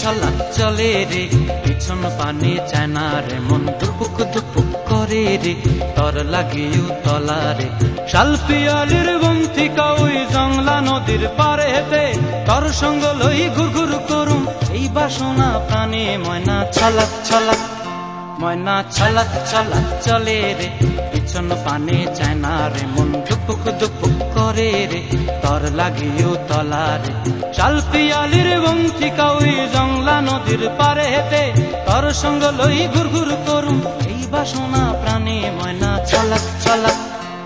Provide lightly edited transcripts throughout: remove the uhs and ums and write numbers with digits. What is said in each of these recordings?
ছলাক চলে রে, পিছন পানে চায় না রে, মন দুপুক দুপুক করে রে, তর লাগিও তলা রে। শালপিয়ালির বন্থিকা ওই জংলা নদীর পারে হেতে, তর সঙ্গ লই ঘুরঘুর করুম এই বাসনা প্রাণে। ময়না ছলাক ছলাক, ময়না ছলাক ছলাক চলে রে, পিছন পানে চায় না রে, মন দুপুক দুপুক করে রে, তর লাগিও তলা রে। শালপিয়ালির বন্থিকা ওই জংলা নদীর পারে হেতে, তর সঙ্গ লই ঘুরঘুর করুম এই বাসনা প্রাণে। ময়না ছলাক ছলাক।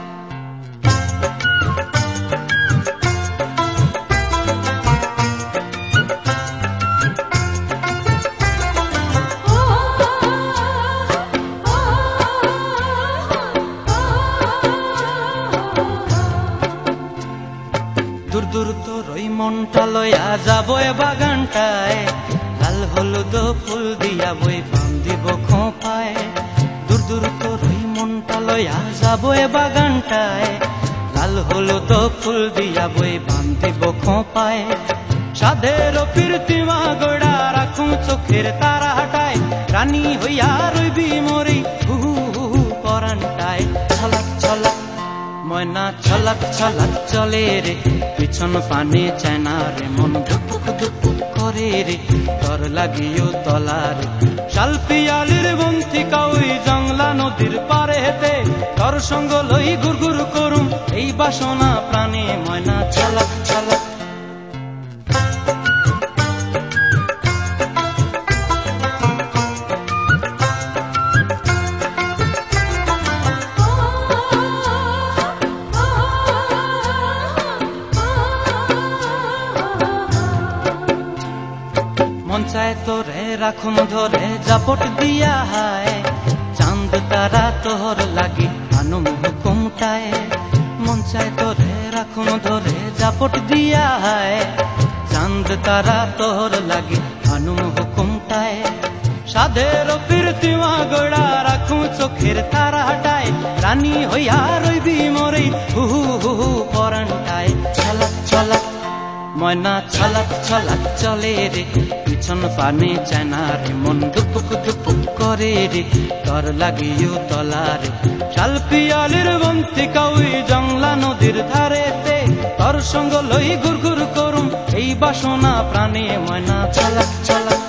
দূর দূর তোর ওই মনটা লইয়া যাবো এ বাগানটায়, লাল হলুদ ফুল দিয়া বই বান্ধিব খোঁপায়। দূর দূর তোর ওই মনটা লইয়া যাবো এ বাগানটায়, লাল হলুদ ফুল দিয়া বই বান্ধিব খোঁপায়। সাধের প্রীতিমা গোড়া রাখুম চোখের তারা হাটায়, রানী হইয়া রইবি মরি হু হু হু পরানটায়। ছলাক ছলাক, ময়না ছলাক ছলাক চলে রে, পিছন পানে চায় না রে, মন ধুপুক ধুপুক করে রে, তর লাগিও তলা রে। শালপিয়ালির বন্থিকা ওই জংলা নদীর পারে হেতে, তর সঙ্গ লই ঘুরঘুর করুম এই বাসনা প্রাণে। ময়না ছলাক ছলাক। মন চায় তোরে রাখুম ধরে জাপট দিয়া হায়, চাঁদ তারা তোর লাগি আনুম হুকুমটায়। মন চায় তোরে রাখুম ধরে জাপট দিয়া হায়, চাঁদ তারা তোর লাগি আনুম হুকুমটায়। সাধের প্রীতিমা গোড়া রাখুম চোখের তারা হাটায়, রানী হইয়া রইবি মরি হু হু হু হু পরানটায়। ছলাক ছলাক, ময়না ছলাক ছলাক চলে রে, পিছন পানে চায় না রে, মন দুপুক দুপুক করে রে, তর লাগিও তলা রে। শালপিয়ালির বন্থিকা ওই জংলা নদীর ধারেতে, তর সঙ্গ লই ঘুরঘুর করুম এই বাসনা প্রাণে। ময়না ছলাক ছলাক।